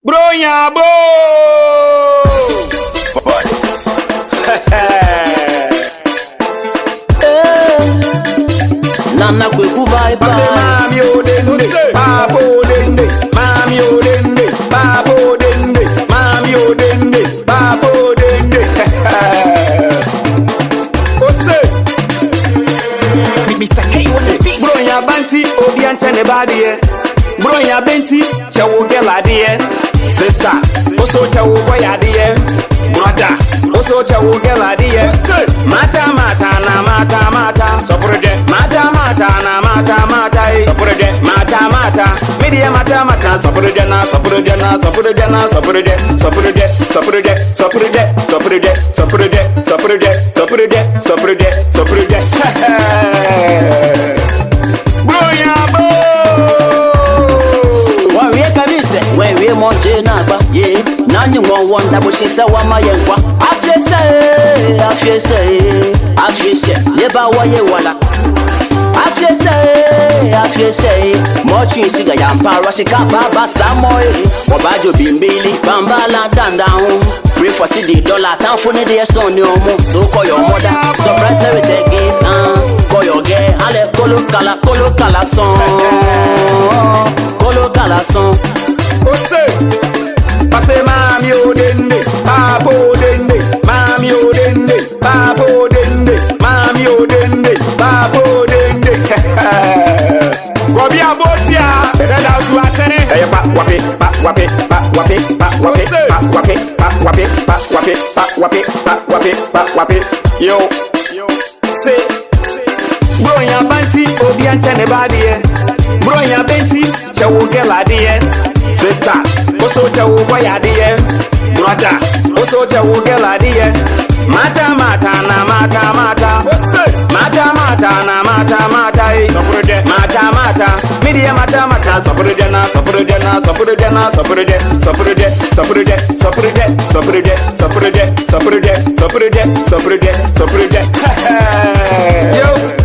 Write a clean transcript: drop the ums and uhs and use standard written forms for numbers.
Bronha, bro! Nana kweku bye bye. Mami odende, papa odende, mami odende, papa odende, mami odende, papa odende. Ose, Mr. K on the beat. Bronha banti, obi anchene badie. Bronha benti, chawo geladie. Sister, oso chawo boyadie. Brother, oso chawo geladie. Mata mata na mata mata, sopurde. Mata mata na mata mata, sopurde. Mata mata, media mata mata, sopurde na sopurde na sopurde na sopurde. Sopurde, sopurde, sopurde, sopurde, sopurde, sopurde, sopurde, sopurde, sopurde. Bronha bo. Warrior kabise, when we monte na ba, yeah. Nani won wonder but she say wa ma yenkwa. Afie say, neba wa ye wala. Afie say, mochi siga yampa rashika baba samoy. Wabajo bimbili, bambala dandown. Pray for the dollar, town for the son no more. So call your mother, surprise her with the game. Call your girl, ale kolo kala son. Kolo kala son. Ose, pase mami odende, papa odende, mami odende, papa odende, mami odende, papa odende. Robi abotia, said out to Atene. Hey, pa wapi, pa wapi, pa wapi, pa wapi, pa wapi, pa wapi, pa wapi, pa wapi, pa wapi, pa wapi. Yo, say, Bronha banti, obi anchene badie. Bronha benti, chawo geladie. Sister, oso chawo boyadie. Brother, oso chawo geladie. Mata mata na mata mata. Mata mata na mata mata. Sopurde, mata mata. Media mata mata. Sopurde na sopurde na sopurde na sopurde. Sopurde, sopurde, sopurde, sopurde, sopurde, sopurde, sopurde, sopurde, sopurde. Yo.